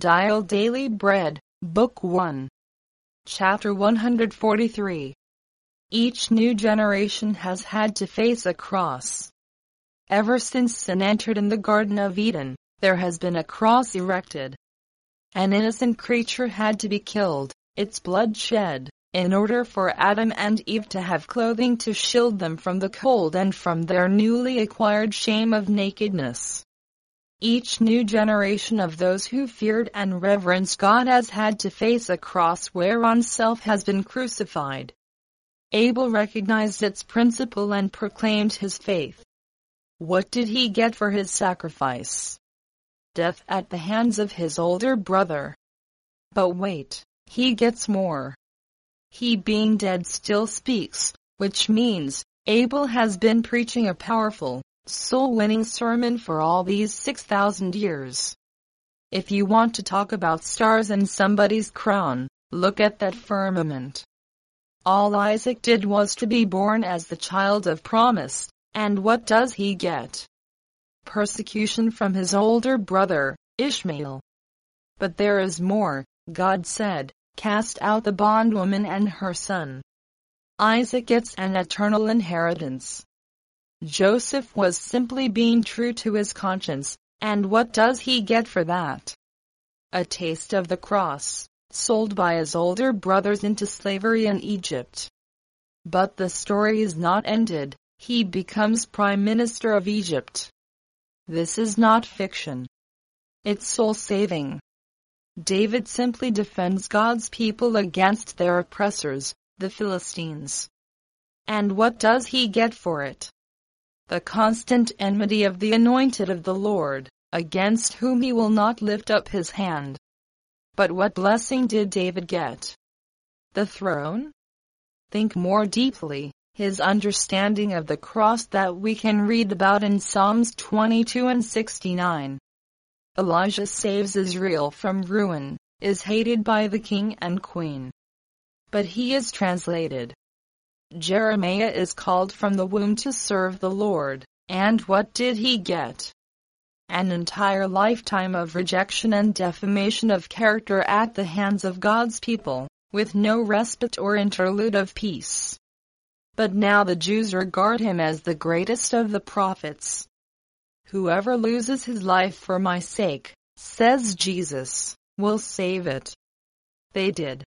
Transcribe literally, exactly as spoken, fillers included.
Dial Daily Bread, Book one. Chapter one hundred forty-three. Each new generation has had to face a cross. Ever since sin entered in the Garden of Eden, there has been a cross erected. An innocent creature had to be killed, its blood shed, in order for Adam and Eve to have clothing to shield them from the cold and from their newly acquired shame of nakedness. Each new generation of those who feared and reverenced God has had to face a cross whereon self has been crucified. Abel recognized its principle and proclaimed his faith. What did he get for his sacrifice? Death at the hands of his older brother. But wait, he gets more. He being dead still speaks, which means Abel has been preaching a powerful, soul-winning sermon for all these six thousand years. If you want to talk about stars in somebody's crown, look at that firmament. All Isaac did was to be born as the child of promise, and what does he get? Persecution from his older brother, Ishmael. But there is more. God said, "Cast out the bondwoman and her son." Isaac gets an eternal inheritance. Joseph was simply being true to his conscience, and what does he get for that? A taste of the cross, sold by his older brothers into slavery in Egypt. But the story is not ended. He becomes Prime Minister of Egypt. This is not fiction. It's soul-saving. David simply defends God's people against their oppressors, the Philistines. And what does he get for it? The constant enmity of the anointed of the Lord, against whom he will not lift up his hand. But what blessing did David get? The throne? Think more deeply. His understanding of the cross that we can read about in Psalms twenty-two and sixty-nine. Elijah saves Israel from ruin, is hated by the king and queen. But he is translated. Jeremiah is called from the womb to serve the Lord, and what did he get? An entire lifetime of rejection and defamation of character at the hands of God's people, with no respite or interlude of peace. But now the Jews regard him as the greatest of the prophets. Whoever loses his life for my sake, says Jesus, will save it. They did.